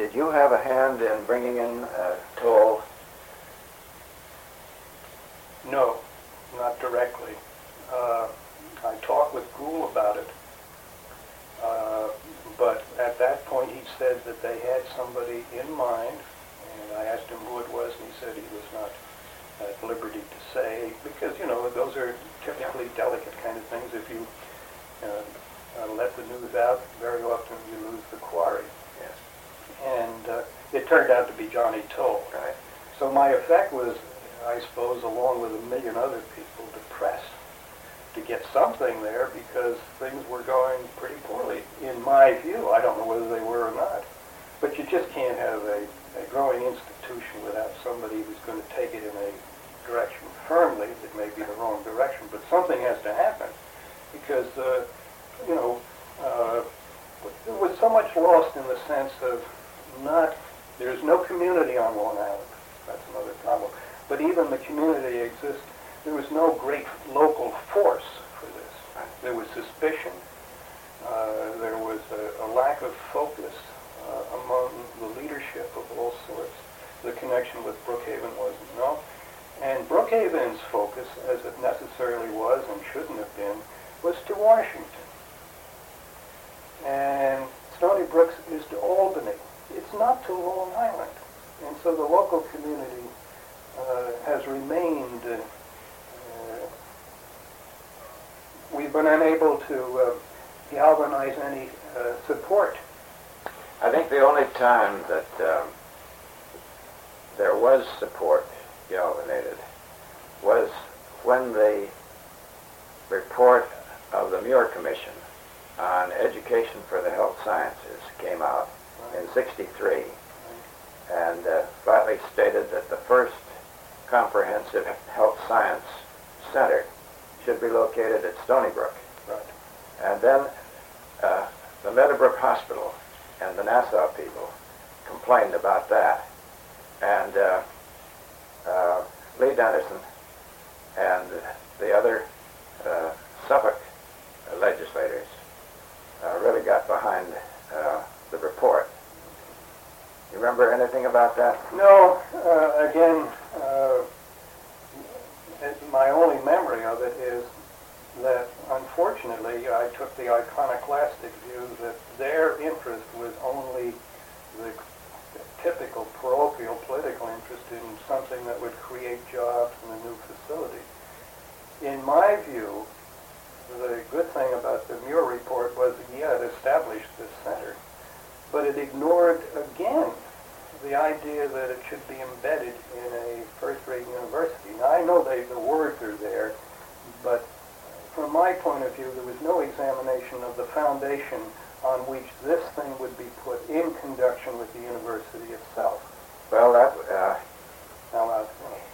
Did you have a hand in bringing in Toll? No, not directly. I talked with Gould about it, but at that point he said that they had somebody in mind, and I asked him who it was, and he said he was not at liberty to say, because, you know, those are typically delicate kind of things. If you let the news out, very often you lose the quarry. Yes. And it turned out to be Johnny Toll. Right. So my effect was, I suppose, along with a million other people, depressed to get something there because things were going pretty poorly, in my view. I don't know whether they were or not. But you just can't have a growing institution without somebody who's going to take it in a direction firmly. It may be the wrong direction, but something has to happen because, you know, there was so much lost in the sense of there's no community on Long Island. That's another problem. But even the community exists. There was no great local force for this. There was suspicion. There was a lack of focus among the leadership of all sorts. The connection with Brookhaven wasn't known. And Brookhaven's focus, as it necessarily was and shouldn't have been, was to Washington. And Stony Brook is to Albany. It's not to Long Island. And so the local community has remained, we've been unable to galvanize any support. I think the only time that there was support galvanized was when the report of the Muir Commission on Education for the Health Sciences came out in '63 and flatly stated that the first comprehensive health science center should be located at Stony Brook. Right. And then the Meadowbrook Hospital and the Nassau people complained about that. And Lee Dennison and the other Suffolk legislators really got behind the report. You remember anything about that? No, again, my only memory of it is that, unfortunately, I took the iconoclastic view that their interest was only the typical parochial political interest in something that would create jobs in a new facility. In my view, the good thing about the Muir report was that, yeah, it established this center, but it ignored, again, the idea that it should be embedded in a first-rate university. Now, I know the words are there, but from my point of view, there was no examination of the foundation on which this thing would be put in conjunction with the university itself. Well, Now,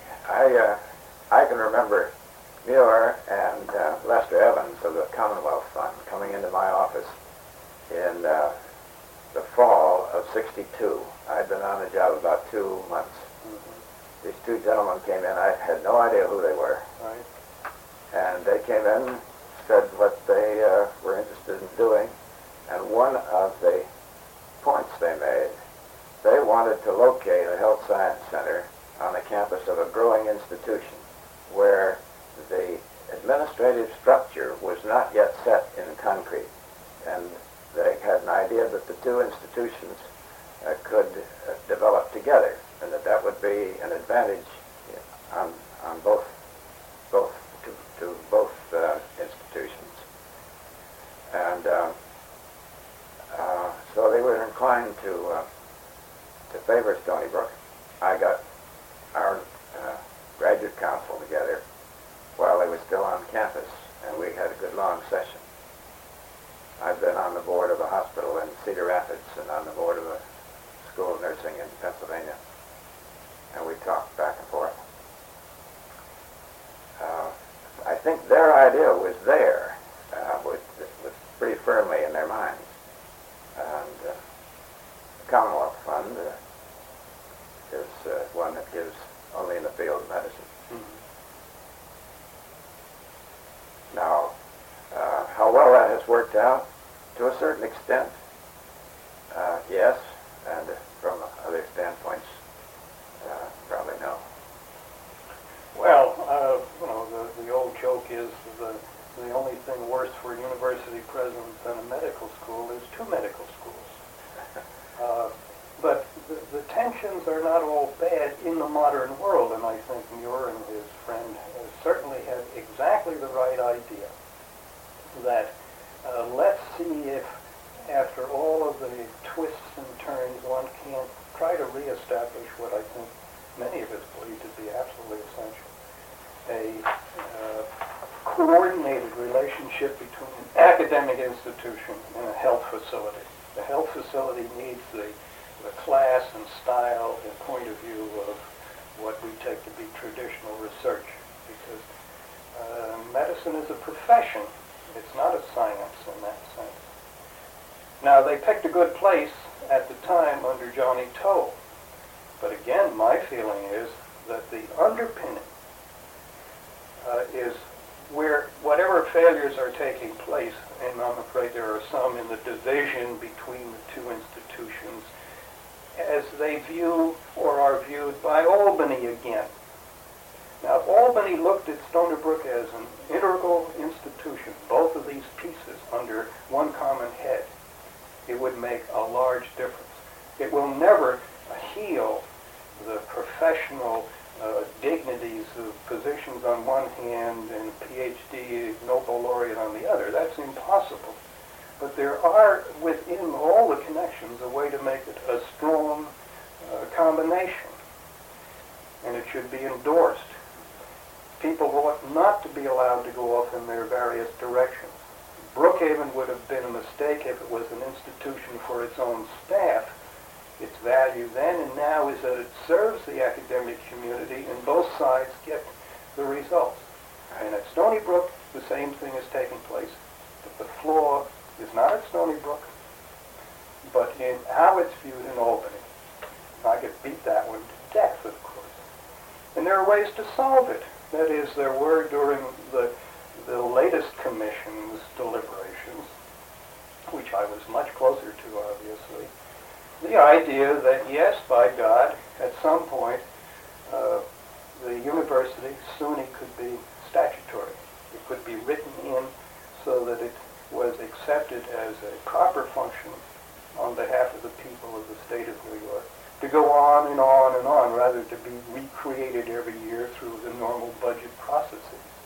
I can remember Muir and Lester Evans of the Commonwealth Fund coming into my office in the fall of '62. I'd been on the job about 2 months. Mm-hmm. These two gentlemen came in. I had no idea who they were. Right. And they came in, said what they were interested in doing, and one of the points they made, they wanted to locate a health science center on the campus of a growing institution where the administrative structure was not yet set in concrete. And they had an idea that the two institutions could develop together, and that would be an advantage on both to both institutions. And so they were inclined to favor Stony Brook. I got our graduate council together while they were still on campus, and we had a good long session. I've been on the board of a hospital in Cedar Rapids and on the board of a school of nursing in Pennsylvania, and we talked back and forth. I think their idea was there, was pretty firmly in their minds. And the Commonwealth Fund is one that gives only in the field of medicine. Mm-hmm. Now, how well that has worked out, to a certain extent, yes. and from other standpoints, probably no. Well, the old joke is the only thing worse for a university president than a medical school is two medical schools. But the tensions are not all bad in the modern world, and I think Muir and his friend certainly had exactly the right idea that let's see if, after all of the twists and turns, one can't try to reestablish what I think many of us believe to be absolutely essential, a coordinated relationship between an academic institution and a health facility. The health facility needs the class and style and point of view of what we take to be traditional research, because medicine is a profession. It's not a science in that sense. Now, they picked a good place at the time under Johnny Toe, but again, my feeling is that the underpinning is where whatever failures are taking place, and I'm afraid there are some in the division between the two institutions, as they view or are viewed by Albany again. Now, if Albany looked at Stony Brook as an integral institution, both of these pieces under one common head, it would make a large difference. It will never heal the professional dignities of positions on one hand and PhD Nobel laureate on the other. That's impossible. But there are, within all the connections, a way to make it a strong combination. And it should be endorsed. People ought not to be allowed to go off in their various directions. Brookhaven would have been a mistake if it was an institution for its own staff. Its value then and now is that it serves the academic community, and both sides get the results. And at Stony Brook, the same thing is taking place. But the flaw is not at Stony Brook, but in how it's viewed in Albany. I could beat that one to death, of course. And there are ways to solve it. That is, there were during the latest commission's deliberations, which I was much closer to, obviously, the idea that, yes, by God, at some point, the university, SUNY, could be statutory. It could be written in so that it was accepted as a proper function on behalf of the people of the state of New York, to go on and on and on, rather to be recreated every year through the normal budget processes.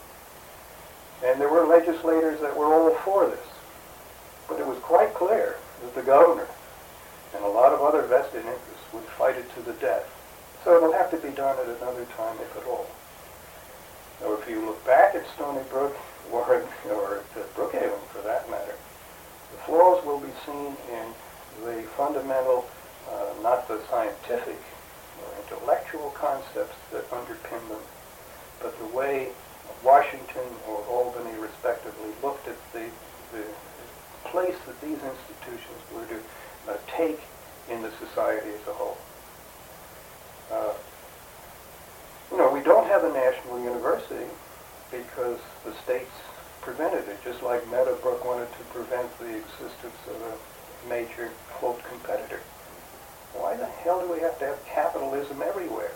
And there were legislators that were all for this. But it was quite clear that the governor and a lot of other vested interests would fight it to the death. So it'll have to be done at another time, if at all. Or if you look back at Stony Brook, or at Brookhaven for that matter, the flaws will be seen in the fundamental, not the scientific or intellectual concepts that underpin them, but the way Washington or Albany, respectively, looked at the place that these institutions were to take in the society as a whole. We don't have a national university because the states prevented it, just like Meadowbrook wanted to prevent the existence of a major, quote, competitor. Why the hell do we have to have capitalism everywhere?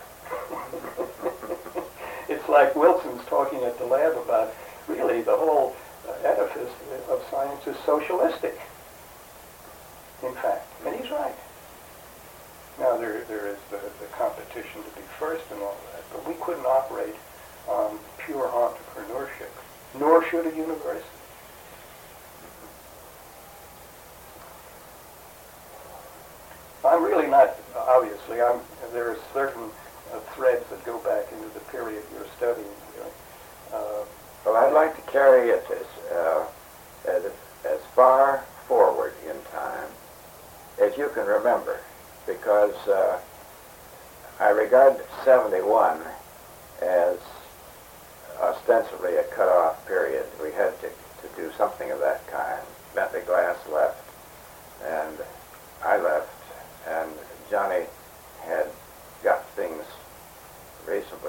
It's like Wilson's talking at the lab about, really, the whole edifice of science is socialistic, in fact. And he's right. Now, there is the competition to be first and all that, but we couldn't operate on pure entrepreneurship, nor should a university. I'm really not, obviously, there are certain threads that go back into the period you're studying. Well, I'd like to carry it as far forward in time as you can remember, because I regard 71 as ostensibly a cutoff period. We had to do something of that kind. Bentley Glass left, and I left, and Johnny had got things reasonably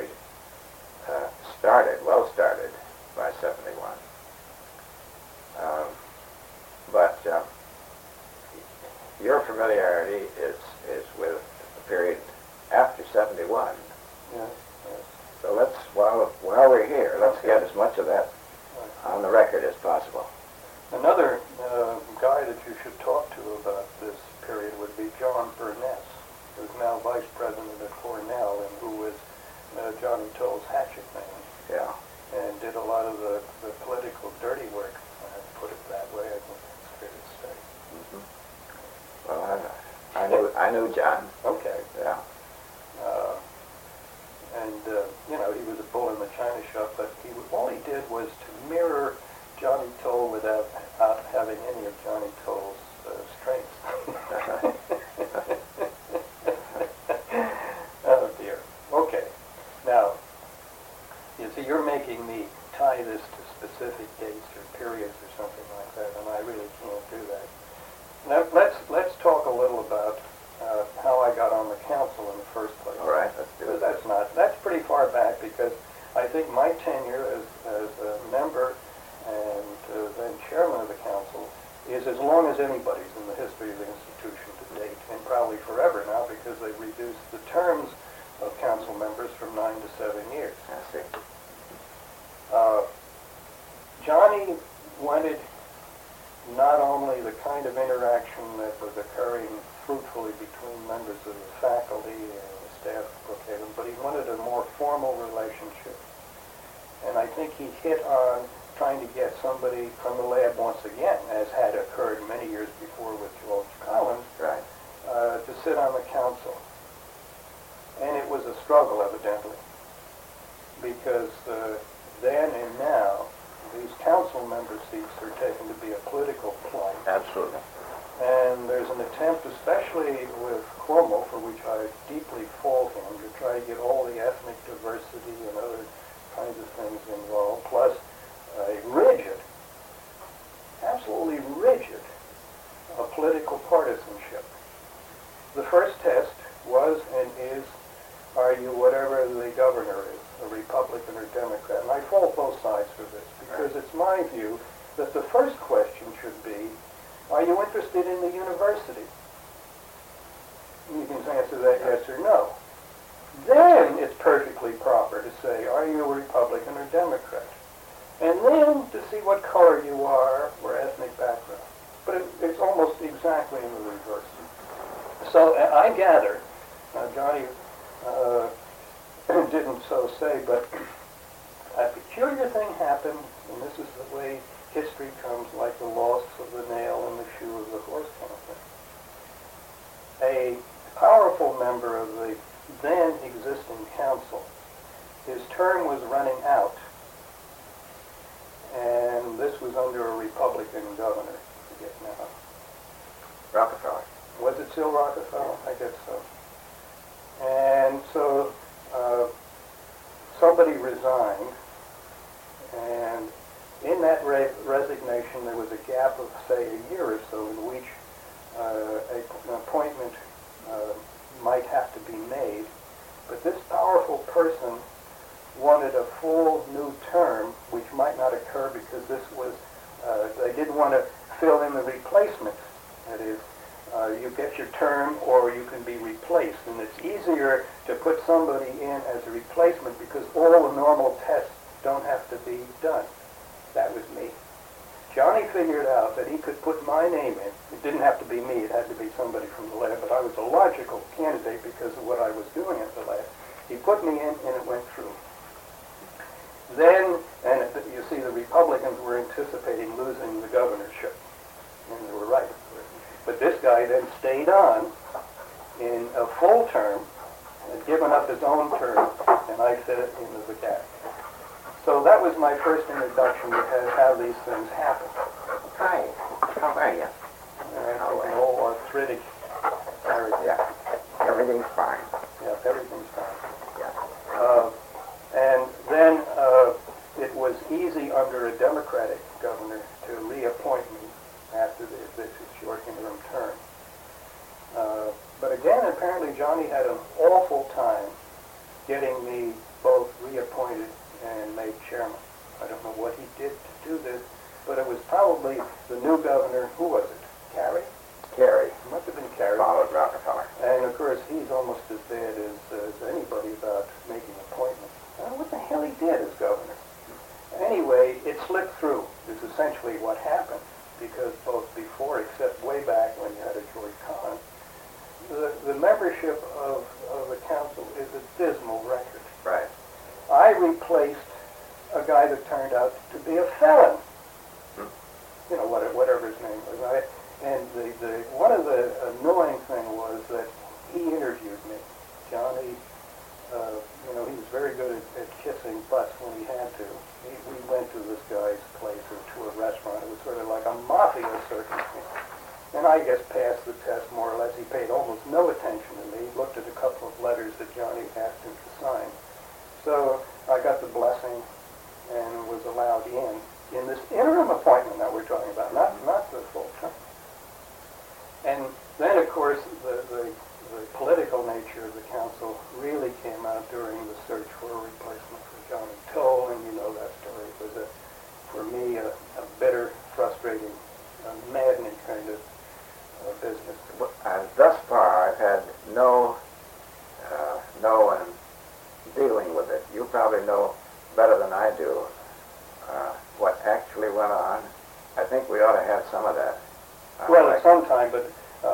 well started by 71. But your familiarity is with the period after 71. Yeah. So let's, while we're here, let's get as much of that on the record as possible. Another guy that you should talk to about this period would be John Burness, who's now vice president at Cornell and who was Johnny Toll's hatchet man. Yeah. And did a lot of the political dirty work, put it that way, I think it's fair to say. Mm-hmm. Well, I knew John. Okay. Yeah. He was a bull in the china shop, but all he did was to mirror Johnny Toll without having any of Johnny Toll's strengths. Oh dear. Okay. Now, you see, you're making me tie this to specific dates or periods or something like that, and I really can't do that. Now, let's talk a little about how I got on the council in the first place. All right, let's do it. That's pretty far back, because I think my tenure as a member and then chairman of the council is as long as anybody's in the history of the institution to date, and probably forever now, because they've reduced the terms of council members from 9 to 7 years. I see. Johnny wanted not only the kind of interaction that was occurring fruitfully between members of the faculty and the staff of Brookhaven, but he wanted a more formal relationship. And I think he hit on trying to get somebody from the lab once again, as had occurred many years before with George Collins, Right. to sit on the council. And it was a struggle, evidently, because then and now, these council member seats are taken to be a political plight. Absolutely. And there's an attempt, especially with Cuomo, for which I deeply fault him, to try to get all the ethnic diversity and other kinds of things involved, plus a rigid, absolutely rigid, political partisanship. The first test was and is, are you whatever the governor is, a Republican or Democrat? And I fault both sides for this, because it's my view that the first question should be, are you interested in the university? You can answer that yes or no. Then it's perfectly proper to say, are you a Republican or Democrat? And then to see what color you are or ethnic background. But it's almost exactly in the reverse. So I gather, Johnny didn't so say, but a peculiar thing happened, and this is the way history comes, like the loss of the nail in the shoe of the horse kind of thing. A powerful member of the then existing council, his term was running out, and this was under a Republican governor, I forget now. Rockefeller. Was it still Rockefeller? I guess so. And so somebody resigned, and in that resignation there was a gap of, say, a year or so in which an appointment might have to be made. But this powerful person wanted a full new term, which might not occur because this was, they didn't want to fill in the replacement. That is, you get your term or you can be replaced. And it's easier to put somebody in as a replacement because all the normal tests don't have to be done. That was me. Johnny figured out that he could put my name in. It didn't have to be me. It had to be somebody from the lab, but I was a logical candidate because of what I was doing at the lab. He put me in, and it went through. Then, and you see, the Republicans were anticipating losing the governorship, and they were right. But this guy then stayed on in a full term, had given up his own term, and I fit into the gap. So that was my first introduction to how these things happen. Hi, how are you? An old arthritic marriage. Yeah, everything's fine. Yeah, everything's fine. Yeah. And then it was easy under a Democratic governor to reappoint me after this short interim term. But again, apparently Johnny had an awful time getting me both reappointed and made chairman. I don't know what he did to do this, but it was probably the new governor. Who was it? Carey? Carey. It must have out to be a felon. You know, whatever his name was. And one of the annoying thing was that he interviewed me. Johnny, you know, he was very good at kissing butts when he had to. We went to this guy's place or to a restaurant. It was sort of like a mafia circumstance. And I guess passed the test more or less. He paid almost no attention to me. He looked at a couple of letters that Johnny asked him to sign. So I got the blessing and was allowed in this interim appointment that we're talking about, not the full term. And then, of course, the political nature of the council really came out during the search for a replacement for Johnny Toll, and you know that story. It was, for me, a bitter, frustrating, maddening kind of business. Thus far, I've had no one dealing with it. You probably know better than I do what actually went on. I think we ought to have some of that. Well, at some time, but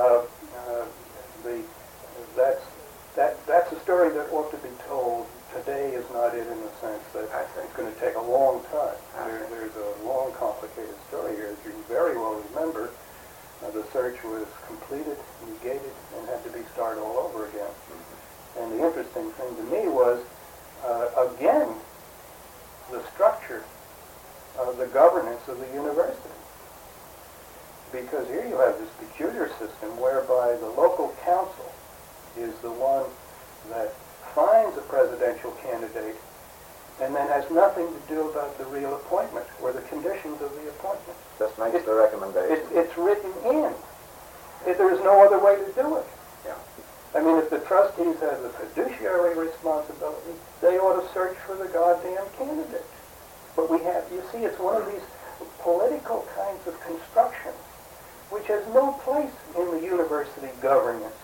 that's a story that ought to be told. Today is not it in the sense that it's going to take a long time. There's a long, complicated story here. As you very well remember, the search was completed, negated, and had to be started all over again. And the interesting thing to me was, again, the structure of the governance of the university. Because here you have this peculiar system whereby the local council is the one that finds a presidential candidate and then has nothing to do about the real appointment or the conditions of the appointment. Just makes the recommendation. It's written in. There's no other way to do it. Yeah. I mean, if the trustees have the fiduciary responsibility, they ought to search for the goddamn candidate. But we have, you see, it's one of these political kinds of constructions which has no place in the university governance.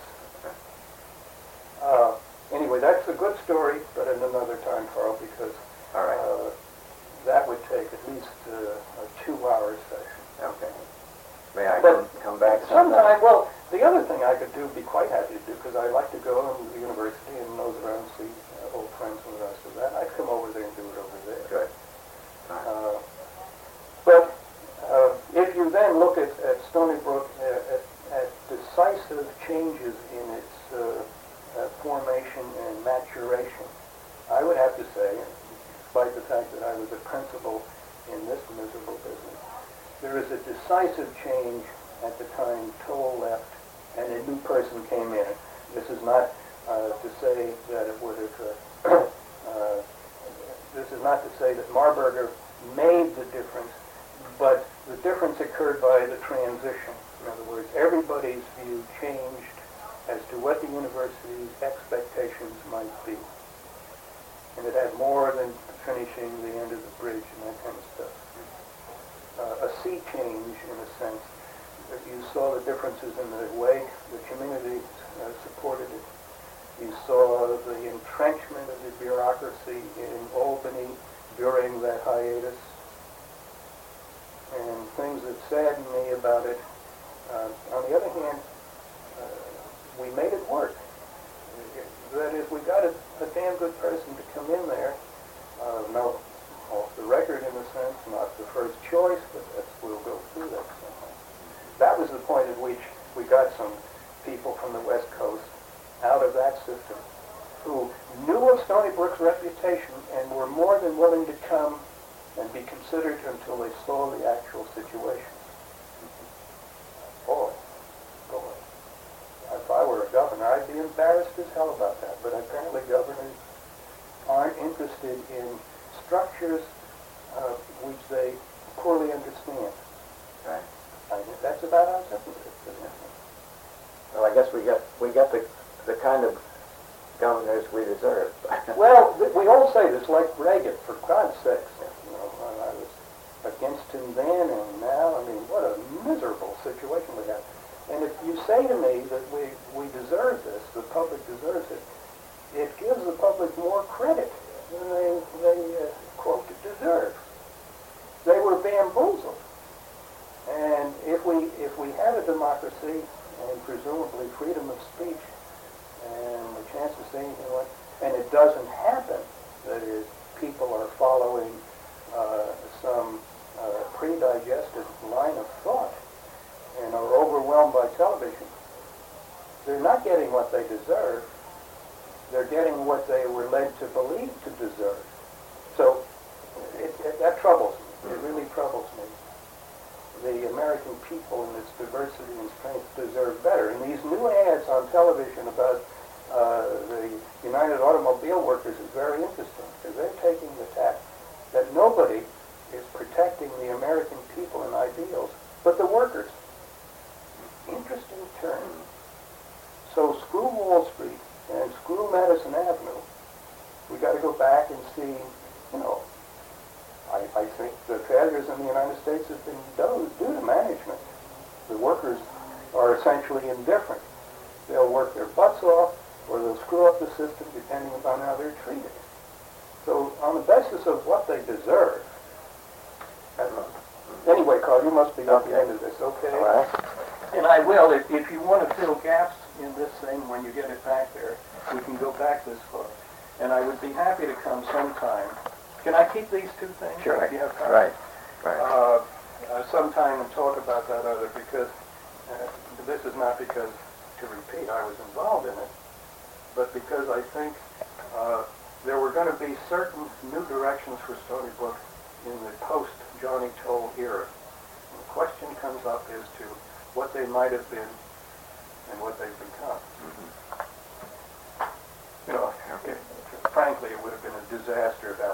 Anyway, that's a good story, but at another time, Carl, because all right. That would take at least a 2-hour session. Okay. May I But come back sometime? Well, the other thing I could do, be quite happy to do, because I like to go to the university and nose around and see old friends and the rest of that. I'd come over there and do it over there. Good. But if you then look at Stony Brook, at decisive changes in its formation and maturation, I would have to say, despite the fact that I was a principal in this miserable business, there is a decisive change at the time Toll left and a new person came in. This is not to say that it would have, this is not to say that Marburger made the difference, but the difference occurred by the transition. In other words, everybody's view changed as to what the university's expectations might be. And it had more than finishing the end of the bridge and that kind of stuff. A sea change, in a sense. You saw the differences in the way the community supported it. You saw the entrenchment of the bureaucracy in Albany during that hiatus. And things that saddened me about it. On the other hand, we made it work. That is, we got a damn good person to come in there. No, off the record in a sense, not the first choice, but we'll go through that somehow. That was the point at which we got some people from the West Coast out of that system who knew of Stony Brook's reputation and were more than willing to come and be considered until they saw the actual situation. Boy. If I were a governor, I'd be embarrassed as hell about that. But apparently governors aren't interested in structures which they poorly understand. Right. I think that's about how simple it is, isn't it? Well, I guess we get the kind of governors we deserve. Well, we all say this, like Reagan, for God's sakes. You know, I was against him then and now. I mean, what a miserable situation we have. And if you say to me that we deserve this, the public deserves it, it gives the public more credit than they quote, deserve. They were bamboozled. And if we have a democracy and presumably freedom of speech and the chance to say anything like, and it doesn't happen, that is, people are following some pre-digested line of thought and are overwhelmed by television, they're not getting what they deserve. They're getting what they were led to believe to deserve. So that troubles me. It really troubles me. The American people in its diversity and strength deserve better. And these new ads on television about the United Automobile Workers is very interesting, because they're taking the tack that nobody is protecting the American people and ideals but the workers. Interesting turn. So screw Wall Street and screw Madison Avenue. We got to go back and see, I think the failures in the United States have been due to management. The workers are essentially indifferent. They'll work their butts off, or they'll screw up the system depending upon how they're treated. So on the basis of what they deserve. Anyway, Carl, you must be at the end of this, okay? All right. And I will, if you want to fill gaps in this thing when you get it back there, we can go back this far. And I would be happy to come sometime. Can I keep these two things? Sure. If you have time? Right. Right. Sometime and talk about that other, because this is not because, to repeat, I was involved in it, but because I think there were going to be certain new directions for Stony Brook in the post-Johnny Toll era. And the question comes up as to what they might have been and what they've become. Mm-hmm. Frankly, it would have been a disaster if